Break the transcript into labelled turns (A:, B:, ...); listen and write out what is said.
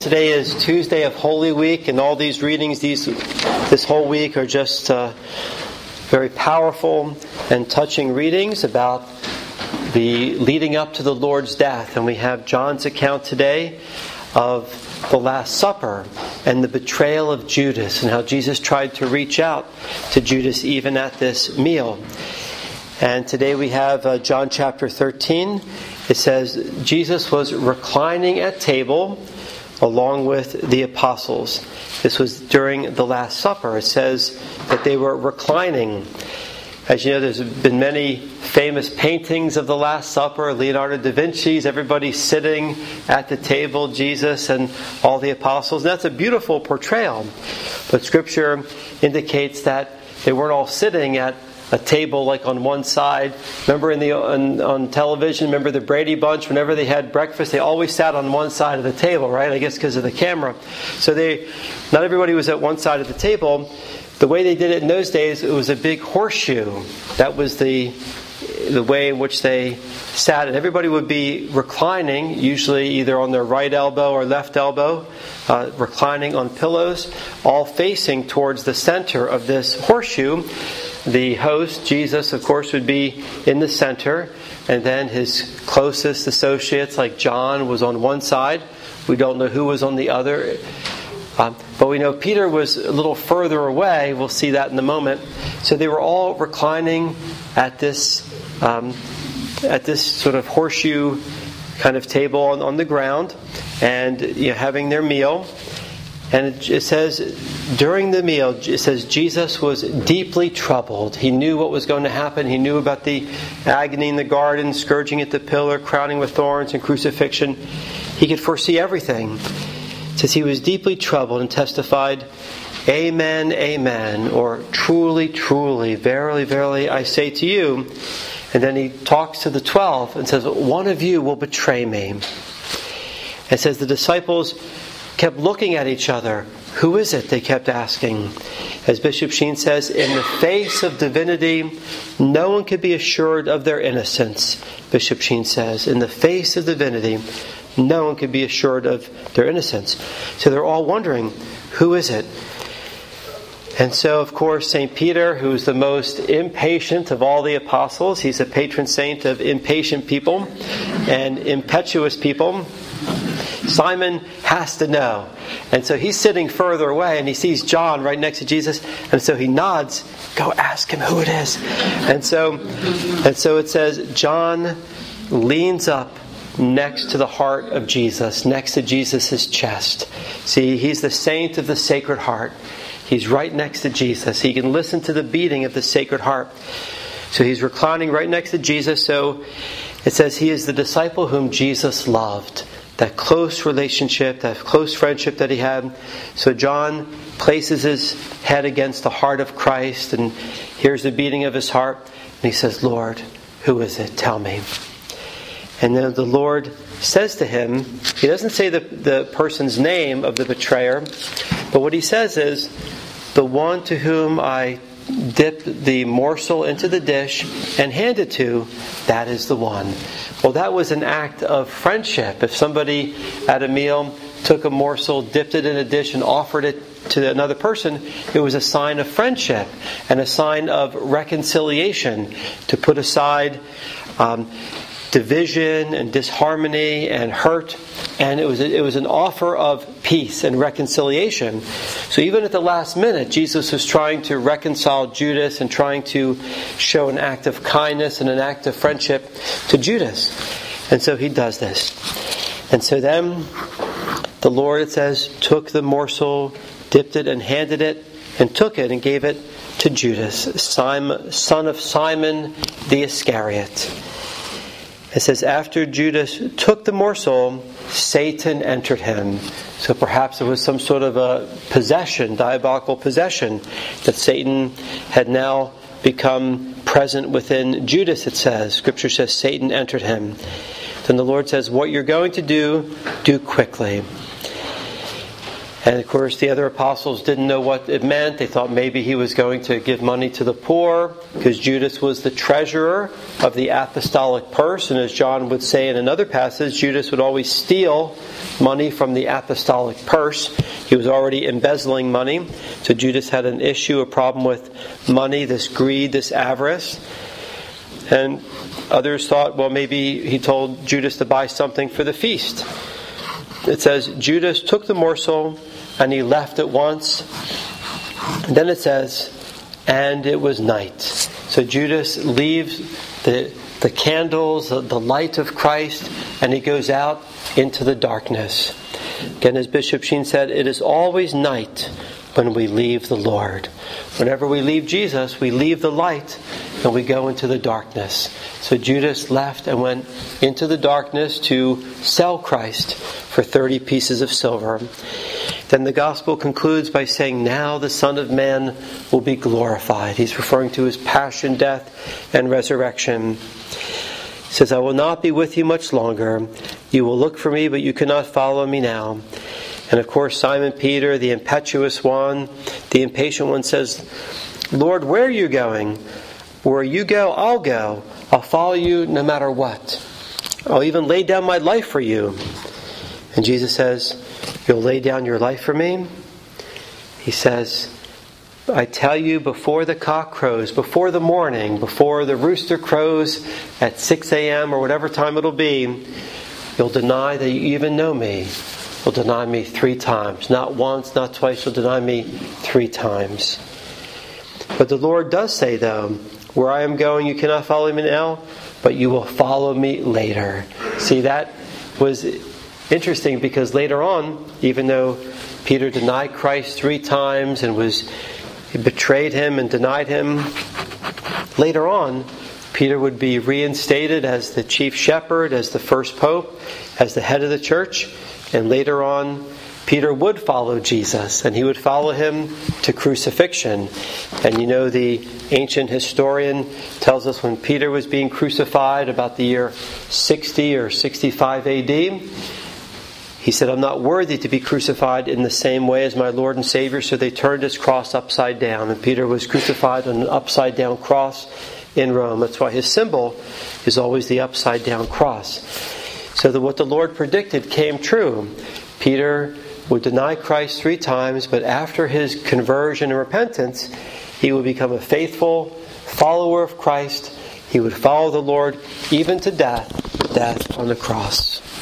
A: Today is Tuesday of Holy Week, and all these readings this whole week are just very powerful and touching readings about the leading up to the Lord's death. And we have John's account today of the Last Supper and the betrayal of Judas, and how Jesus tried to reach out to Judas even at this meal. And today we have John chapter 13. It says, Jesus was reclining at table along with the apostles. This was during the Last Supper. It says that they were reclining. As you know, there's been many famous paintings of the Last Supper. Leonardo da Vinci's, everybody sitting at the table, Jesus and all the apostles. And that's a beautiful portrayal. But Scripture indicates that they weren't all sitting at a table like on one side. Remember on television, remember the Brady Bunch, whenever they had breakfast, they always sat on one side of the table, right? I guess because of the camera. So not everybody was at one side of the table. The way they did it in those days, it was a big horseshoe. That was the way in which they sat. And everybody would be reclining, usually either on their right elbow or left elbow, reclining on pillows, all facing towards the center of this horseshoe. The host, Jesus, of course, would be in the center, and then his closest associates, like John, was on one side. We don't know who was on the other, but we know Peter was a little further away. We'll see that in a moment. So they were all reclining at this sort of horseshoe kind of table on the ground, and having their meal. And it says, during the meal, it says Jesus was deeply troubled. He knew what was going to happen. He knew about the agony in the garden, scourging at the pillar, crowning with thorns, and crucifixion. He could foresee everything. It says he was deeply troubled and testified, "Amen, amen," or "Truly, truly, verily, verily, I say to you." And then he talks to the 12 and says, "One of you will betray me." It says the disciples kept looking at each other. "Who is it?" they kept asking. As Bishop Sheen says, in the face of divinity, no one could be assured of their innocence. Bishop Sheen says, in the face of divinity, no one could be assured of their innocence. So they're all wondering, who is it? And so, of course, St. Peter, who's the most impatient of all the apostles, he's a patron saint of impatient people and impetuous people. Simon has to know. And so he's sitting further away, and he sees John right next to Jesus, and so he nods, "Go ask him who it is." And so it says John leans up next to the heart of Jesus, next to Jesus' chest. See, he's the saint of the Sacred Heart. He's right next to Jesus. He can listen to the beating of the Sacred Heart. So he's reclining right next to Jesus. So it says he is the disciple whom Jesus loved. That close relationship, that close friendship that he had. So John places his head against the heart of Christ and hears the beating of his heart. And he says, "Lord, who is it? Tell me." And then the Lord says to him, he doesn't say the person's name of the betrayer, but what he says is, "The one to whom I dipped the morsel into the dish and handed to, that is the one." Well, that was an act of friendship. If somebody at a meal took a morsel, dipped it in a dish, and offered it to another person, it was a sign of friendship and a sign of reconciliation, to put aside division and disharmony and hurt, and it was an offer of peace and reconciliation. So even at the last minute, Jesus was trying to reconcile Judas and trying to show an act of kindness and an act of friendship to Judas. And so he does this. And so then the Lord, it says, took the morsel, dipped it and handed it, and took it and gave it to Judas, son of Simon the Iscariot. It says, after Judas took the morsel, Satan entered him. So perhaps it was some sort of a possession, diabolical possession, that Satan had now become present within Judas, it says. Scripture says Satan entered him. Then the Lord says, what you're going to do quickly. And of course, the other apostles didn't know what it meant. They thought maybe he was going to give money to the poor, because Judas was the treasurer of the apostolic purse. And as John would say in another passage, Judas would always steal money from the apostolic purse. He was already embezzling money. So Judas had an issue, a problem with money, this greed, this avarice. And others thought, well, maybe he told Judas to buy something for the feast. It says, Judas took the morsel and he left at once. And then it says, and it was night. So Judas leaves the candles, the light of Christ, and he goes out into the darkness. Again, as Bishop Sheen said, it is always night when we leave the Lord. Whenever we leave Jesus, we leave the light and we go into the darkness. So Judas left and went into the darkness to sell Christ for 30 pieces of silver. Then the gospel concludes by saying, now the Son of Man will be glorified. He's referring to his passion, death, and resurrection. He says, I will not be with you much longer. You will look for me, but you cannot follow me now. And of course, Simon Peter, the impetuous one, the impatient one, says, Lord, where are you going? Where you go, I'll go. I'll follow you no matter what. I'll even lay down my life for you. And Jesus says, you'll lay down your life for me? He says, I tell you, before the cock crows, before the morning, before the rooster crows at 6 a.m. or whatever time it'll be, you'll deny that you even know me. You'll deny me 3 times. Not once, not twice. You'll deny me 3 times. But the Lord does say, though, where I am going, you cannot follow me now, but you will follow me later. See, that was interesting, because later on, even though Peter denied Christ 3 times and he betrayed him and denied him, later on, Peter would be reinstated as the chief shepherd, as the first pope, as the head of the church. And later on, Peter would follow Jesus, and he would follow him to crucifixion. And you know, the ancient historian tells us when Peter was being crucified about the year 60 or 65 AD, he said, I'm not worthy to be crucified in the same way as my Lord and Savior. So they turned his cross upside down, and Peter was crucified on an upside down cross in Rome. That's why his symbol is always the upside down cross. So that what the Lord predicted came true. Peter would deny Christ 3 times, but after his conversion and repentance, he would become a faithful follower of Christ. He would follow the Lord even to death on the cross.